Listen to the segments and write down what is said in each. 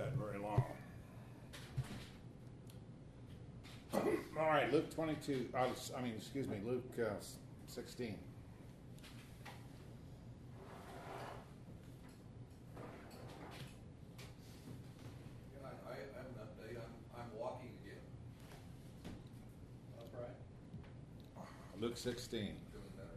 that very long. All right, Luke 22, Luke 16. I have an update. I'm walking again. Upright. Luke 16. Doing better.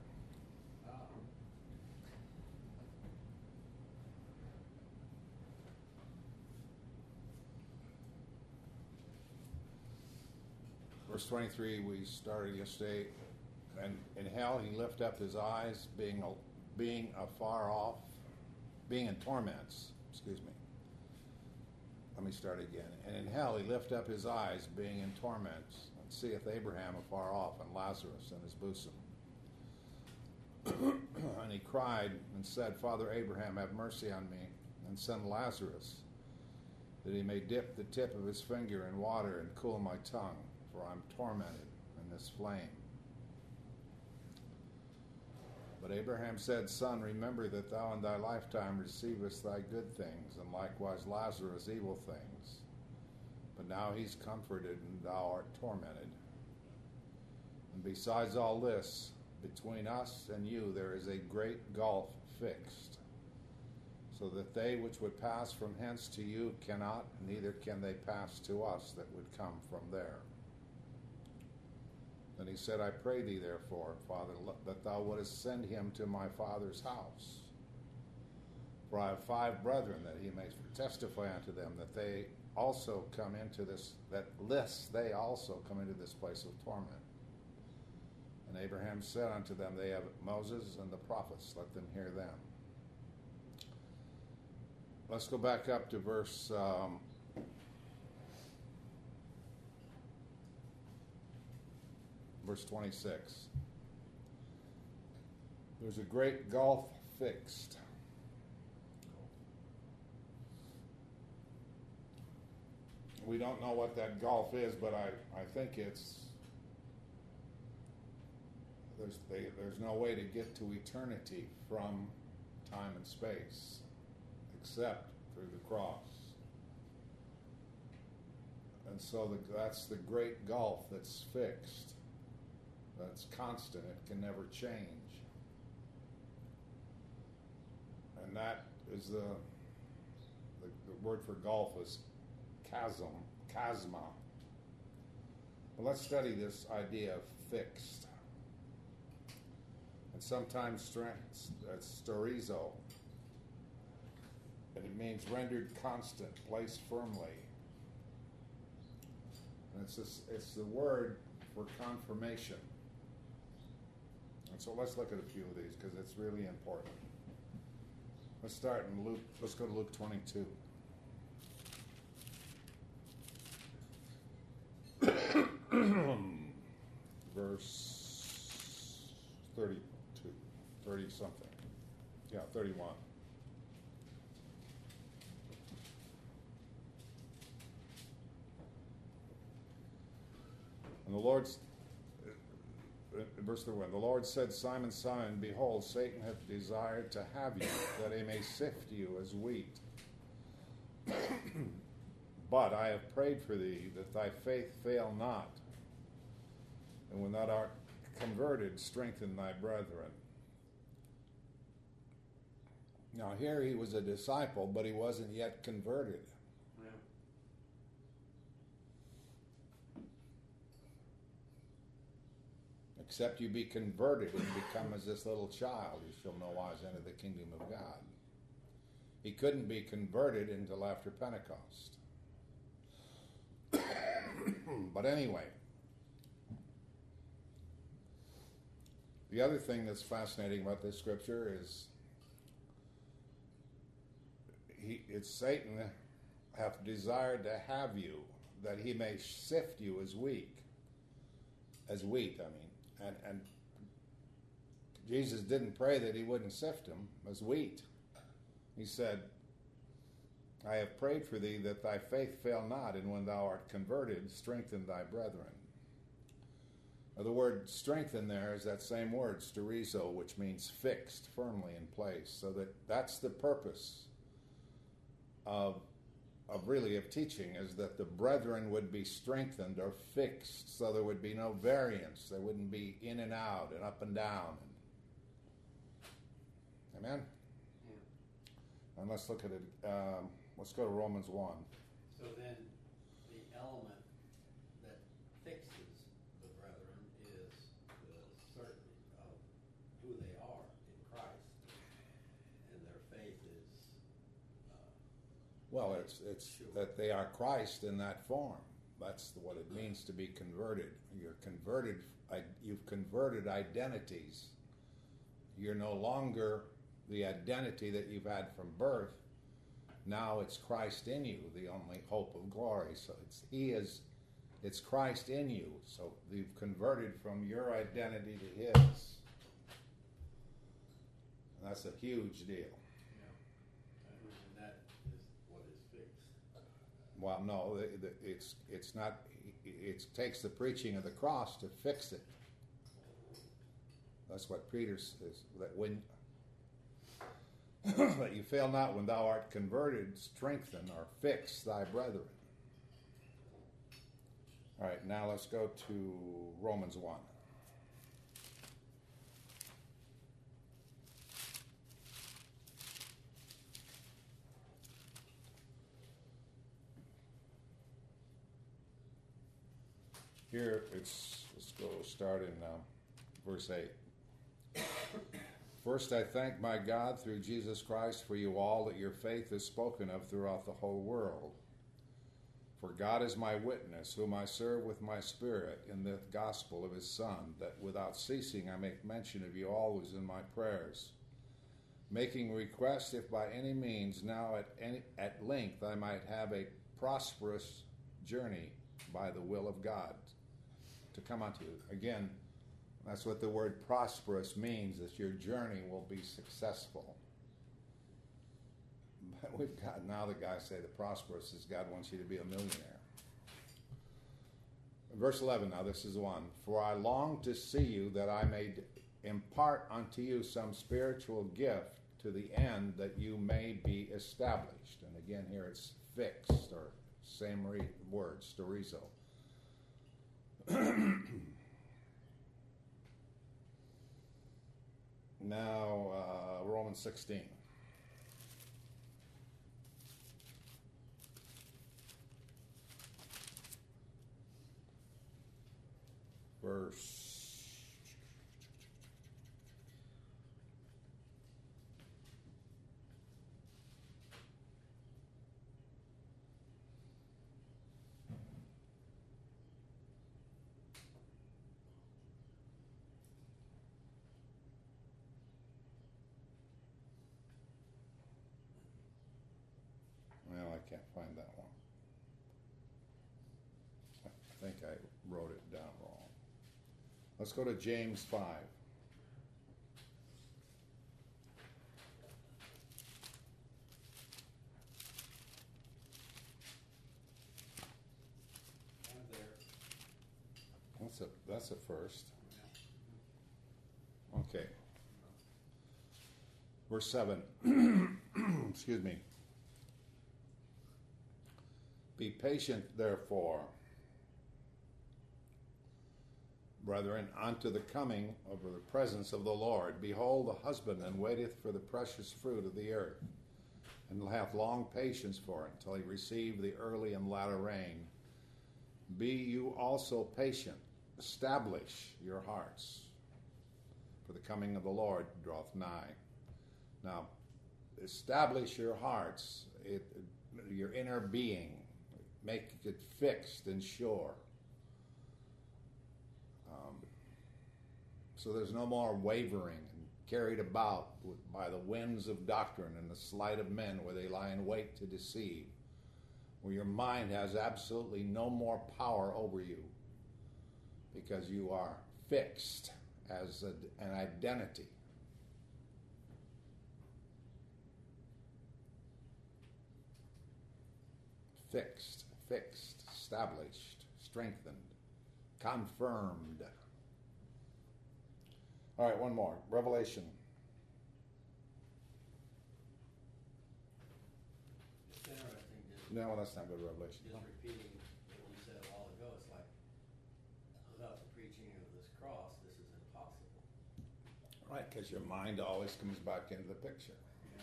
Verse 23, we started yesterday. And in hell he lifted up his eyes, being afar off, being in torments. Let me start again. And in hell he lifted up his eyes, being in torments, and seeth Abraham afar off, and Lazarus in his bosom. And he cried and said, Father Abraham, have mercy on me, and send Lazarus, that he may dip the tip of his finger in water and cool my tongue, for I am tormented in this flame. But Abraham said, Son, remember that thou in thy lifetime receivest thy good things, and likewise Lazarus evil things. But now he's comforted, and thou art tormented. And besides all this, between us and you there is a great gulf fixed, so that they which would pass from hence to you cannot, neither can they pass to us that would come from there. Then he said, I pray thee, therefore, Father, that thou wouldest send him to my father's house. For I have 5 brethren, that he may testify unto them that they also come into this, they also come into this place of torment. And Abraham said unto them, they have Moses and the prophets, let them hear them. Let's go back up to verse 26. There's a great gulf fixed. We don't know what that gulf is, but I think there's no way to get to eternity from time and space except through the cross. And so that's the great gulf that's fixed. That's constant. It can never change. And that is the word for gulf is chasma. But let's study this idea of fixed. And sometimes it's sterizo. And it means rendered constant, placed firmly. And it's the word for confirmation. And so let's look at a few of these because it's really important. Let's start in Luke. Let's go to Luke 22. Verse 32, 30 something. Yeah, 31. And the Lord's verse 31, the Lord said, Simon, Simon, behold, Satan hath desired to have you, that he may sift you as wheat. But I have prayed for thee, that thy faith fail not. And when thou art converted, strengthen thy brethren. Now here he was a disciple, but he wasn't yet converted. Yeah. Except you be converted and become as this little child, you shall no wise enter the kingdom of God. He couldn't be converted until after Pentecost. But anyway, the other thing that's fascinating about this scripture is it's Satan hath desired to have you, that he may sift you as wheat. And Jesus didn't pray that he wouldn't sift him as wheat. He said, I have prayed for thee that thy faith fail not, and when thou art converted, strengthen thy brethren. Now, the word strengthen there is that same word, sterizo, which means fixed firmly in place. So that's the purpose of of teaching is that the brethren would be strengthened or fixed, so there would be no variance. There wouldn't be in and out and up and down. Amen? Yeah. And let's look at it. Let's go to Romans 1. So then, the element that fixes the brethren is the certainty of who they are in Christ, and their faith is. Well, it's sure. that they are Christ in that form. That's what it means to be converted. You're converted. You've converted identities. You're no longer the identity that you've had from birth. Now it's Christ in you, the only hope of glory. So it's Christ in you. So you've converted from your identity to His. And that's a huge deal. And that is what is fixed. Well, no, it's not. It takes the preaching of the cross to fix it. That's what Peter says. That when that you fail not when thou art converted, strengthen or fix thy brethren. All right, now let's go to Romans 1. Here let's go start in verse 8. First, I thank my God through Jesus Christ for you all that your faith is spoken of throughout the whole world. For God is my witness, whom I serve with my spirit in the gospel of his Son, that without ceasing I make mention of you always in my prayers, making request if by any means now at length I might have a prosperous journey by the will of God to come unto you. Again, that's what the word prosperous means, that your journey will be successful. But we've got, now the guys say the prosperous is God wants you to be a millionaire. Verse 11, now this is the one. For I long to see you that I may impart unto you some spiritual gift to the end that you may be established. And again here it's fixed, or same word, sterizo. Now, Romans 16. Verse 5. That one. I think I wrote it down wrong. Let's go to James 5. I'm there. That's a first. Okay. Verse 7. Excuse me. Be patient, therefore, brethren, unto the coming of the presence of the Lord. Behold, the husbandman waiteth for the precious fruit of the earth, and hath long patience for it, until he receive the early and latter rain. Be you also patient, establish your hearts, for the coming of the Lord draweth nigh. Now, establish your hearts, your inner being. Make it fixed and sure. So there's no more wavering and carried about by the winds of doctrine and the sleight of men, where they lie in wait to deceive, where your mind has absolutely no more power over you, because you are fixed as an identity. Fixed, established, strengthened, confirmed. All right, one more. Revelation. It's interesting No, let's not go to Revelation. Just repeating what you said a while ago, it's like, without the preaching of this cross, this is impossible. Right, because your mind always comes back into the picture.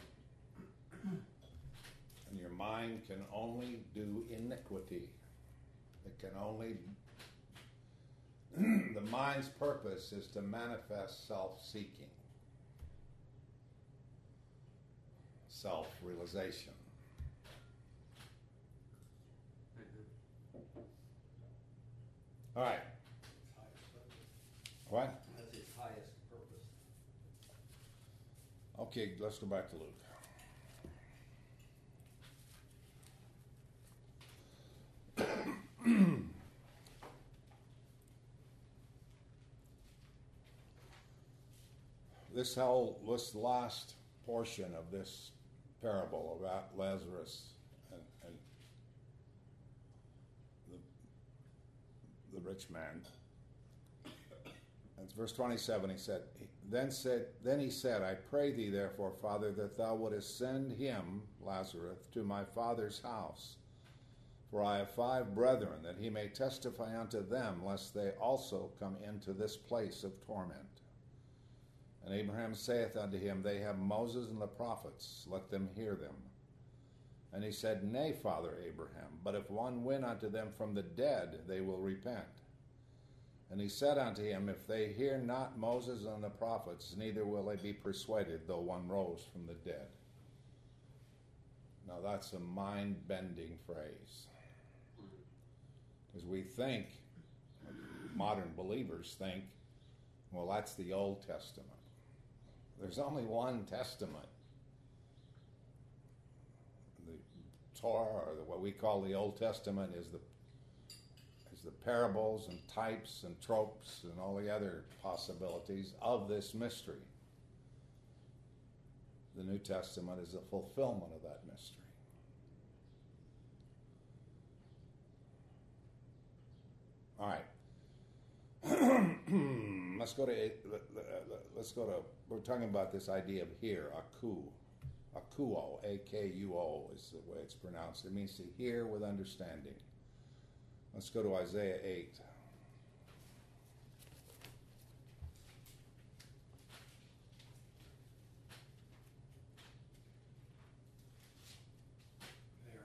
And your mind can only do iniquity. It can only... the mind's purpose is to manifest self-seeking, self-realization. All right. Its highest purpose. What? That's its highest purpose. Okay, let's go back to Luke. This last portion of this parable about Lazarus and the rich man. It's verse 27. He said, Then he said, I pray thee therefore, Father, that thou wouldest send him, Lazarus, to my father's house. For I have 5 brethren, that he may testify unto them, lest they also come into this place of torment. And Abraham saith unto him, They have Moses and the prophets, let them hear them. And he said, Nay, Father Abraham, but if one win unto them from the dead, they will repent. And he said unto him, If they hear not Moses and the prophets, neither will they be persuaded, though one rose from the dead. Now that's a mind-bending phrase. Because we think, modern believers think, well, that's the Old Testament. There's only one Testament. The Torah, or what we call the Old Testament, is the parables and types and tropes and all the other possibilities of this mystery. The New Testament is the fulfillment of that mystery. All right. Let's go to, we're talking about this idea of hear, akuo, A-K-U-O is the way it's pronounced. It means to hear with understanding. Let's go to Isaiah 8. There.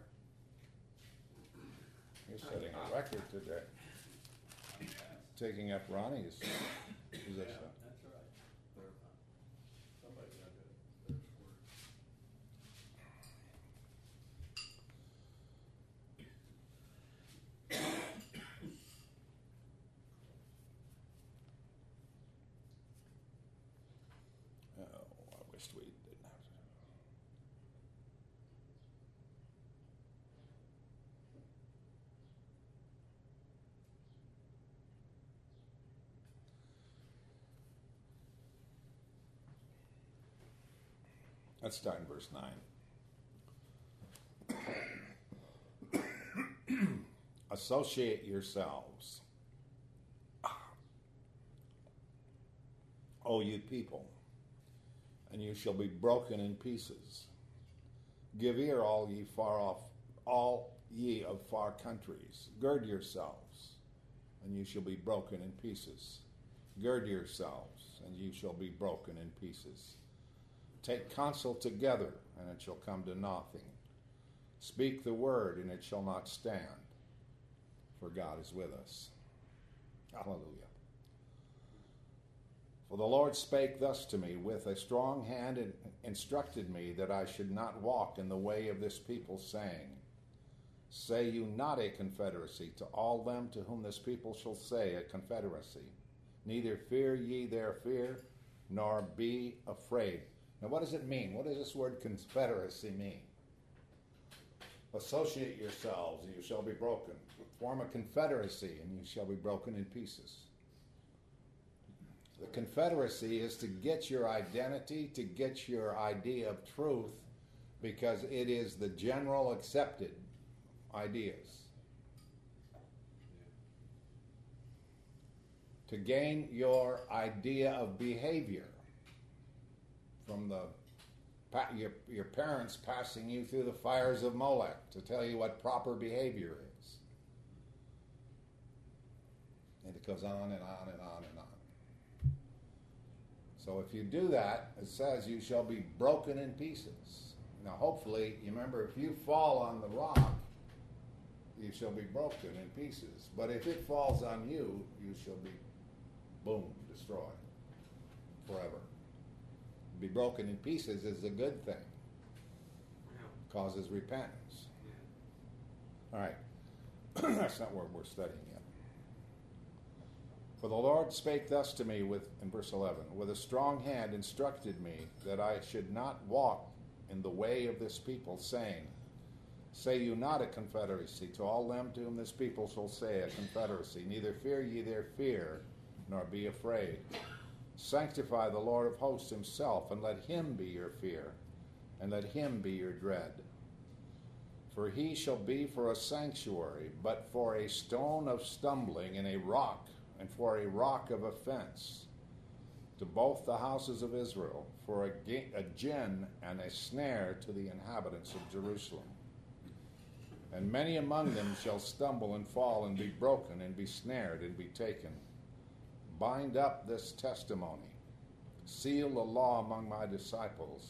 You're setting a record today. Taking up Ronnie's position. Yeah, that's right. Somebody got it. There's word. Oh, I wished we didn't have to. Let's start in verse 9. Associate yourselves, O you people, and you shall be broken in pieces. Give ear, all ye of far countries. Gird yourselves, and you shall be broken in pieces. Gird yourselves, and you shall be broken in pieces. Take counsel together, and it shall come to nothing. Speak the word, and it shall not stand. For God is with us. Hallelujah. For the Lord spake thus to me with a strong hand, and instructed me that I should not walk in the way of this people, saying, Say you not a confederacy to all them to whom this people shall say a confederacy. Neither fear ye their fear, nor be afraid. Now what does it mean? What does this word confederacy mean? Associate yourselves, and you shall be broken. Form a confederacy, and you shall be broken in pieces. The confederacy is to get your identity, to get your idea of truth, because it is the general accepted ideas. To gain your idea of behavior from the your parents passing you through the fires of Molech to tell you what proper behavior is. And it goes on and on and on and on. So if you do that, it says you shall be broken in pieces. Now hopefully, you remember, if you fall on the rock, you shall be broken in pieces. But if it falls on you, you shall be, boom, destroyed forever. Be broken in pieces is a good thing. Causes repentance. All right. That's not where we're studying yet. For the Lord spake thus to me in verse 11, with a strong hand instructed me that I should not walk in the way of this people, saying, say you not a confederacy to all them to whom this people shall say a confederacy, neither fear ye their fear, nor be afraid. Sanctify the Lord of hosts himself, and let him be your fear, and let him be your dread. For he shall be for a sanctuary, but for a stone of stumbling, and a rock, and for a rock of offense, to both the houses of Israel, for a gin and a snare to the inhabitants of Jerusalem. And many among them shall stumble and fall, and be broken, and be snared, and be taken. Bind up this testimony. Seal the law among my disciples.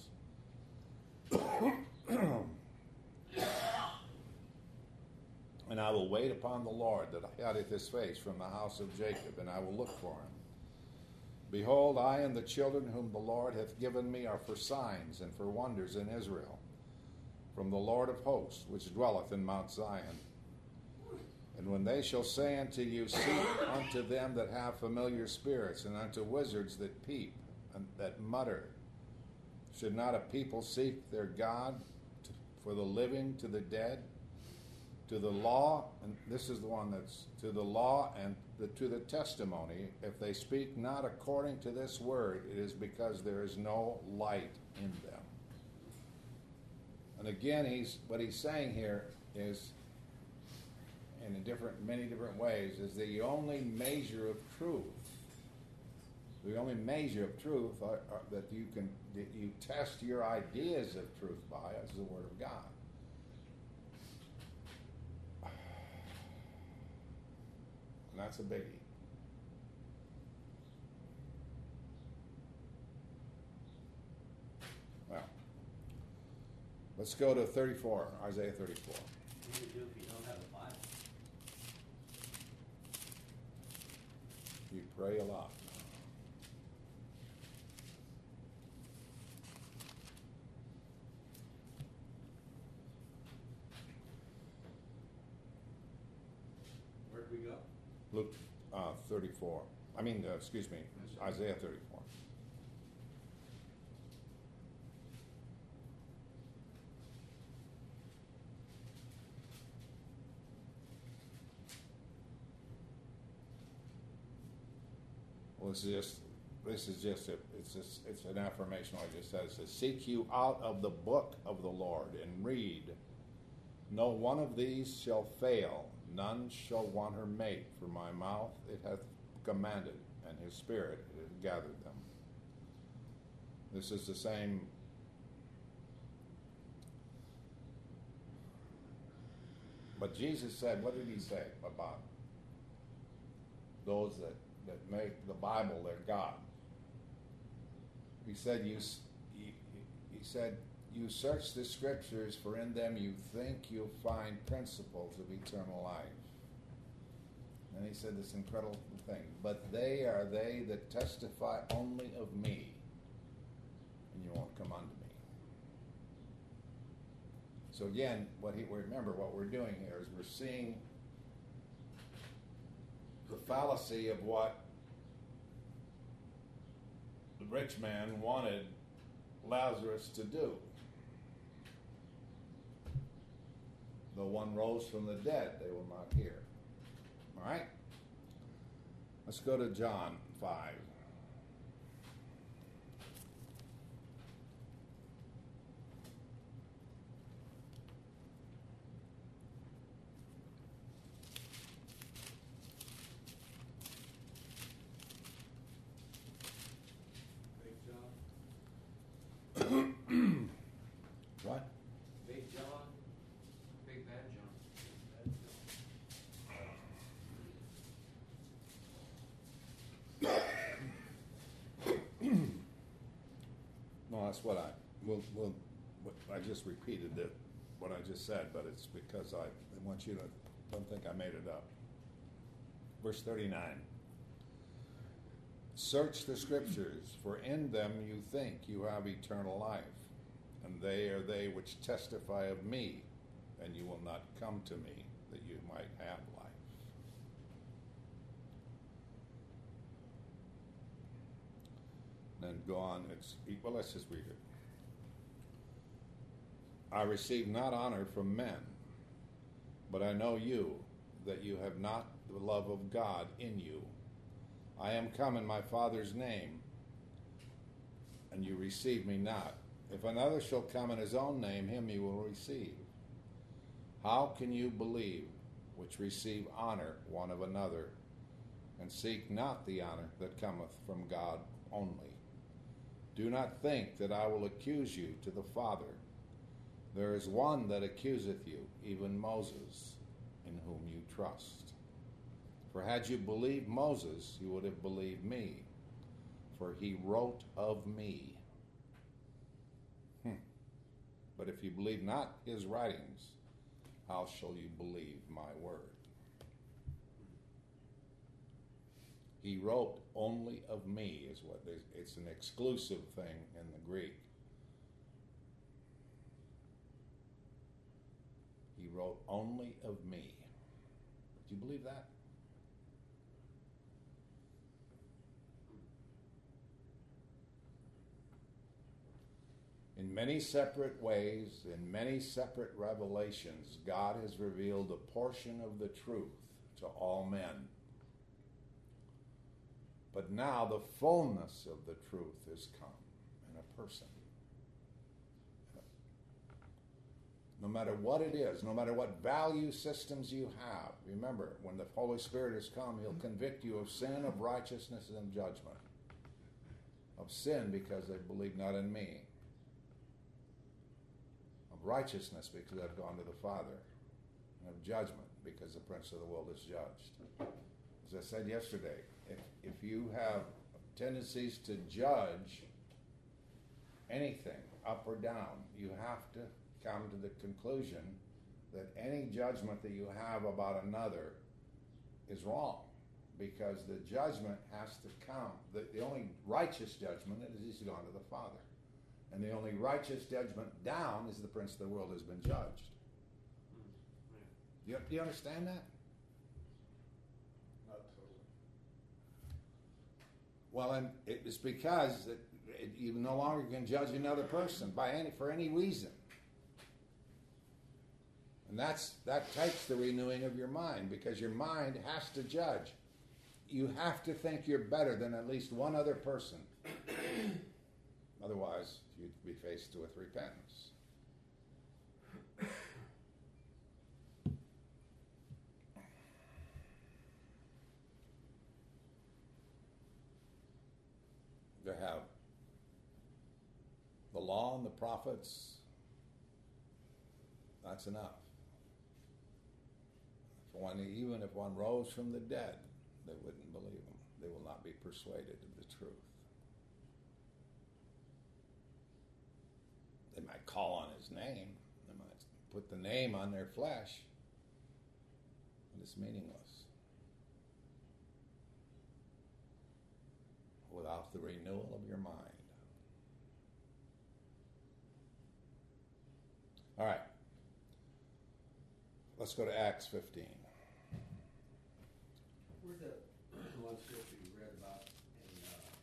And I will wait upon the Lord, that hideth his face from the house of Jacob, and I will look for him. Behold, I and the children whom the Lord hath given me are for signs and for wonders in Israel, from the Lord of hosts, which dwelleth in Mount Zion. And when they shall say unto you, seek unto them that have familiar spirits, and unto wizards that peep, and that mutter, should not a people seek their God for the living to the dead? To the law, and this is the one that's to the law and to the testimony, if they speak not according to this word, it is because there is no light in them. And again, what he's saying here is, in many different ways, is the only measure of truth. The only measure of truth that you test your ideas of truth by is the Word of God. And that's a biggie. Well, let's go to 34, Isaiah 34. What do you do if you don't have a Bible? You pray a lot. Where'd we go? Luke 34. Isaiah 34. Well, it's an affirmation. Like it says, seek you out of the book of the Lord and read. No one of these shall fail. None shall want her mate, for my mouth it hath commanded, and his spirit it hath gathered them. This is the same. But Jesus said, what did he say about those that make the Bible their God? He said, you search the scriptures, for in them you think you'll find principles of eternal life. And he said this incredible thing, but they are they that testify only of me, and you won't come unto me. So again, remember what we're doing here is we're seeing the fallacy of what the rich man wanted Lazarus to do. Though one rose from the dead, they will not hear. All right? Let's go to John 5. Big John. that's what I just repeated what I just said, but it's because I want you to don't think I made it up. Verse 39. Search the scriptures, for in them you think you have eternal life, and they are they which testify of me, and you will not come to me that you might have life. Then go on. Let's just read it. I receive not honor from men, but I know you, that you have not the love of God in you. I am come in my Father's name, and you receive me not. If another shall come in his own name, him you will receive. How can you believe, which receive honor one of another, and seek not the honor that cometh from God only? Do not think that I will accuse you to the Father. There is one that accuseth you, even Moses, in whom you trust. For had you believed Moses, you would have believed me, for he wrote of me. But if you believe not his writings, how shall you believe my word? He wrote only of me is what it's an exclusive thing in the Greek. He wrote only of me. Do you believe that? In many separate ways, in many separate revelations, God has revealed a portion of the truth to all men. But now the fullness of the truth has come in a person. No matter what it is, no matter what value systems you have, remember, when the Holy Spirit has come, he'll convict you of sin, of righteousness, and judgment. Of sin because they believe not in me. Of righteousness because I've gone to the Father. And of judgment because the prince of the world is judged. As I said yesterday, if you have tendencies to judge anything, up or down, you have to come to the conclusion that any judgment that you have about another is wrong, because the judgment has to come. The only righteous judgment is he's gone to the Father. And the only righteous judgment down is the prince of the world has been judged. Do you understand that? Not totally. Well, and it's because you no longer can judge another person for any reason. And that takes the renewing of your mind, because your mind has to judge. You have to think you're better than at least one other person. Otherwise, you'd be faced with repentance. They have the law and the prophets. That's enough. Even if one rose from the dead, they wouldn't believe him. They will not be persuaded of the truth. They might call on his name. They might put the name on their flesh. But it's meaningless. Without the renewal of your mind. All right. Let's go to Acts 15. Where's the one scripture you read about in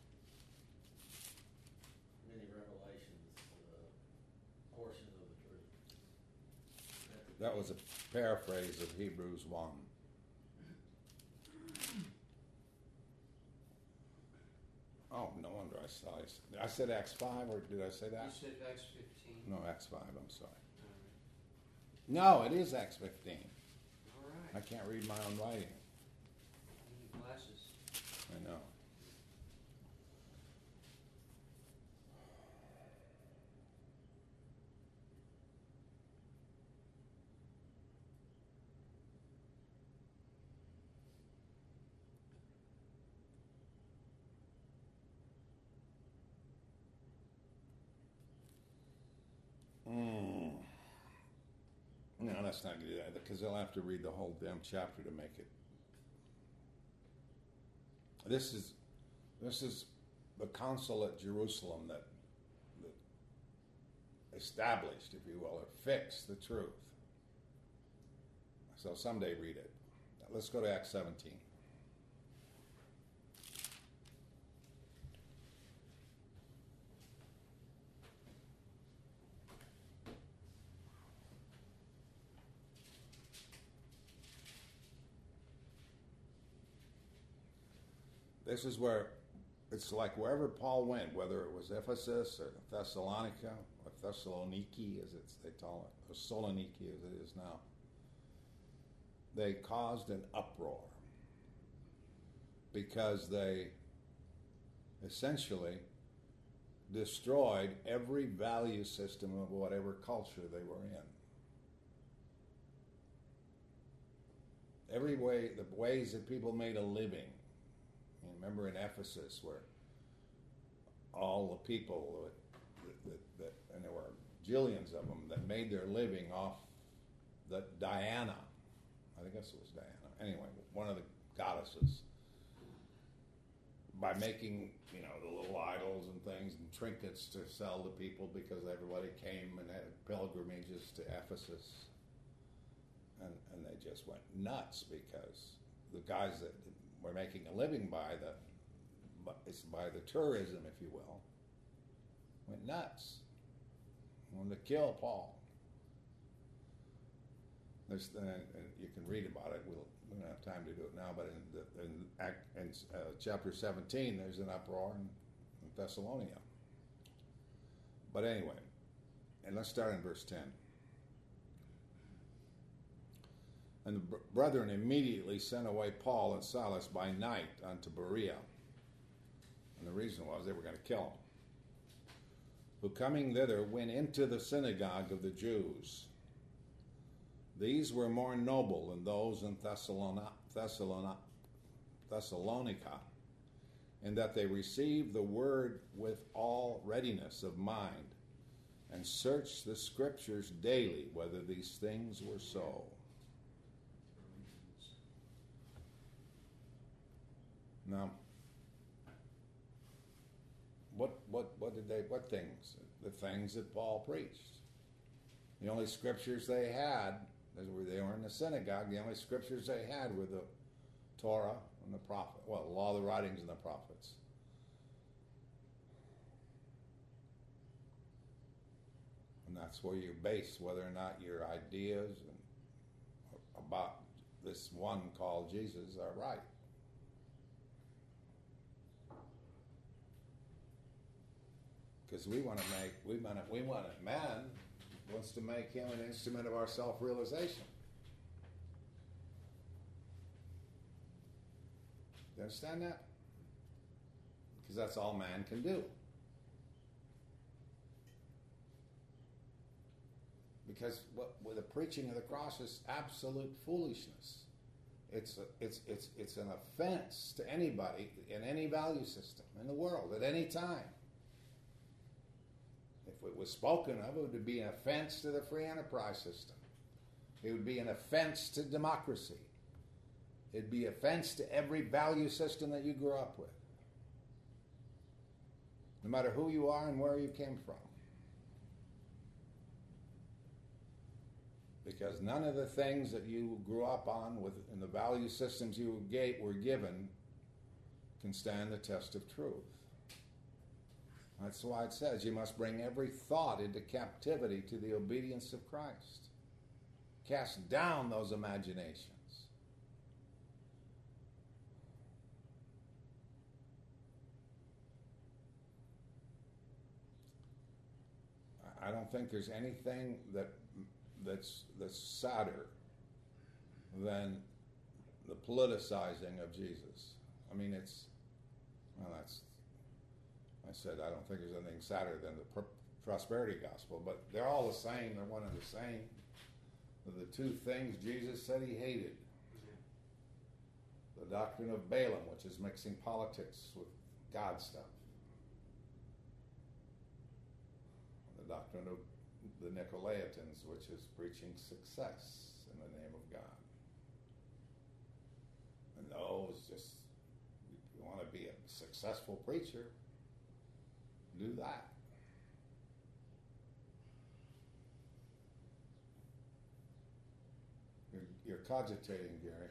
many Revelations, portion of the truth? That was a paraphrase of Hebrews 1. Oh, no wonder I said Acts 5, or did I say that? You said Acts 15. No, Acts 5, I'm sorry. All No, it is Acts 15. I right. can't read my own writing. You need glasses. I know. let's not do that because they'll have to read the whole damn chapter to make it. This is the council at Jerusalem that established, if you will, or fixed the truth. So someday read it. Let's go to Acts 17. This is where it's like wherever Paul went, whether it was Ephesus or Thessalonica or Thessaloniki, as they call it, or Saloniki as it is now, they caused an uproar because they essentially destroyed every value system of whatever culture they were in. Every way, the ways that people made a living. Remember in Ephesus where all the people that and there were jillions of them that made their living off the Diana. I think it was Diana. Anyway, one of the goddesses. By making, the little idols and things and trinkets to sell to people because everybody came and had pilgrimages to Ephesus. And they just went nuts because the guys that were making a living by the tourism, if you will, went nuts. Wanted to kill Paul. And you can read about it. We don't have time to do it now, but in chapter 17, there's an uproar in Thessalonica. But anyway, and let's start in verse 10. And the brethren immediately sent away Paul and Silas by night unto Berea. And the reason was they were going to kill them. Who coming thither went into the synagogue of the Jews. These were more noble than those in Thessalonica, in that they received the word with all readiness of mind, and searched the scriptures daily whether these things were so. Now, what things? The things that Paul preached. The only scriptures they had, they were in the synagogue, the only scriptures they had were the Torah and the prophet, the law, the writings, and the prophets. And that's where you base whether or not your ideas about this one called Jesus are right. Because man wants to make him an instrument of our self-realization. You understand that? Because that's all man can do. Because with the preaching of the cross is absolute foolishness. It's an offense to anybody in any value system in the world at any time. If it was spoken of, it would be an offense to the free enterprise system. It would be an offense to democracy. It'd be an offense to every value system that you grew up with. No matter who you are and where you came from. Because none of the things that you grew up on in the value systems you were given can stand the test of truth. That's why it says you must bring every thought into captivity to the obedience of Christ. Cast down those imaginations. I don't think there's anything that's sadder than the politicizing of Jesus. I mean, I said I don't think there's anything sadder than the prosperity gospel, but they're all the same. They're one and the same. They're the two things Jesus said he hated. The doctrine of Balaam, which is mixing politics with God stuff. The doctrine of the Nicolaitans, which is preaching success in the name of God. And those just, if you want to be a successful preacher, do that. You're cogitating, Gary.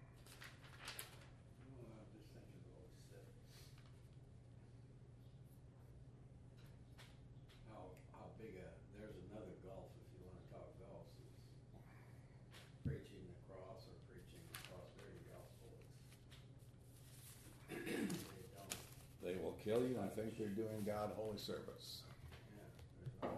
Well, I'm just thinking of what we said. How big there's another gulf, if you want to talk gulfs, is preaching the cross or preaching the prosperity gospel. They don't, They will kill you and think they're doing God holy service. yeah, there's no,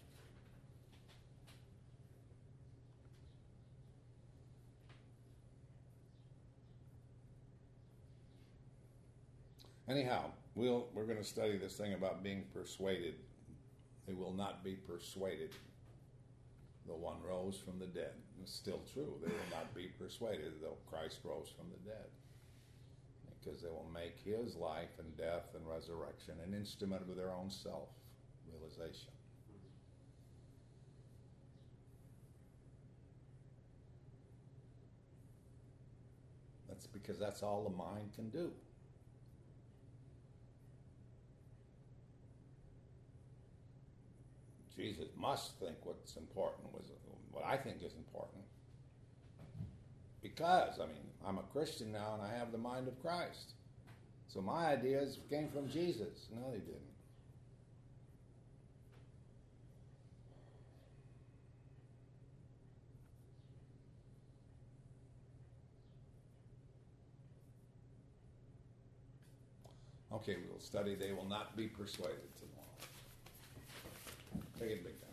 Anyhow, we're going to study this thing about being persuaded. They will not be persuaded. The one rose from the dead. It's still true. They will not be persuaded, though Christ rose from the dead. Because they will make his life and death and resurrection an instrument of their own self-realization. That's because that's all the mind can do. Jesus must think what's important, what I think is important. Because, I mean, I'm a Christian now and I have the mind of Christ. So my ideas came from Jesus. No, they didn't. Okay, we'll study They Will Not Be Persuaded tomorrow. Take it big time.